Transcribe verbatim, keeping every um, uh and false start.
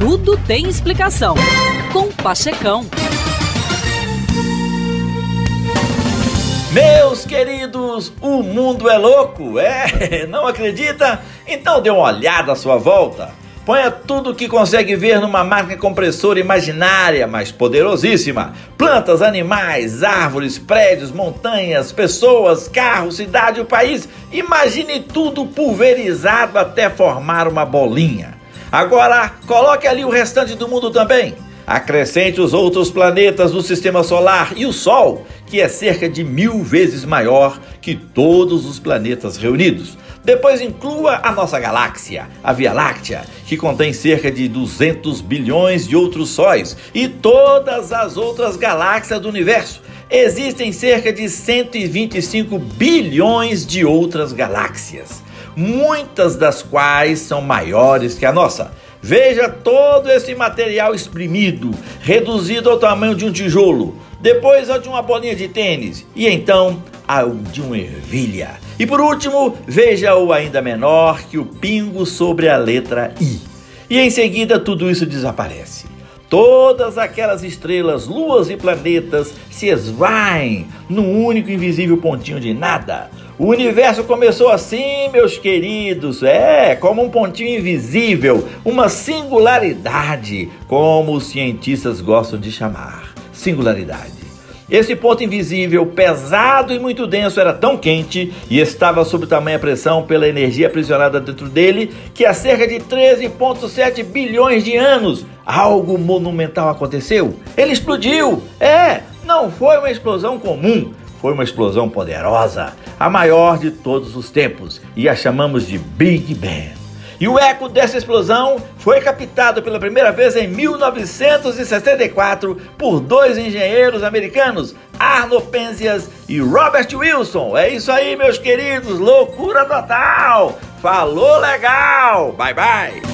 Tudo tem explicação. Com Pachecão. Meus queridos, o mundo é louco, é? Não acredita? Então dê uma olhada à sua volta. Ponha tudo o que consegue ver numa máquina compressora imaginária, mas poderosíssima. Plantas, animais, árvores, prédios, montanhas, pessoas, carros, cidade, o país. Imagine tudo pulverizado até formar uma bolinha. Agora, coloque ali o restante do mundo também. Acrescente os outros planetas do Sistema Solar e o Sol, que é cerca de mil vezes maior que todos os planetas reunidos. Depois inclua a nossa galáxia, a Via Láctea, que contém cerca de duzentos bilhões de outros sóis, e todas as outras galáxias do universo. Existem cerca de cento e vinte e cinco bilhões de outras galáxias, muitas das quais são maiores que a nossa. Veja todo esse material exprimido, reduzido ao tamanho de um tijolo, depois ao de uma bolinha de tênis e então ao de uma ervilha. E por último, veja o ainda menor que o pingo sobre a letra I. E em seguida tudo isso desaparece. Todas aquelas estrelas, luas e planetas se esvaem num único invisível pontinho de nada. O universo começou assim, meus queridos, é, como um pontinho invisível, uma singularidade, como os cientistas gostam de chamar, singularidade. Esse ponto invisível, pesado e muito denso, era tão quente e estava sob tamanha pressão pela energia aprisionada dentro dele que há cerca de treze vírgula sete bilhões de anos, algo monumental aconteceu. Ele explodiu, é, não foi uma explosão comum. Foi uma explosão poderosa, a maior de todos os tempos, e a chamamos de Big Bang. E o eco dessa explosão foi captado pela primeira vez em mil novecentos e sessenta e quatro por dois engenheiros americanos, Arnold Penzias e Robert Wilson. É isso aí, meus queridos, loucura total! Falou legal! Bye, bye!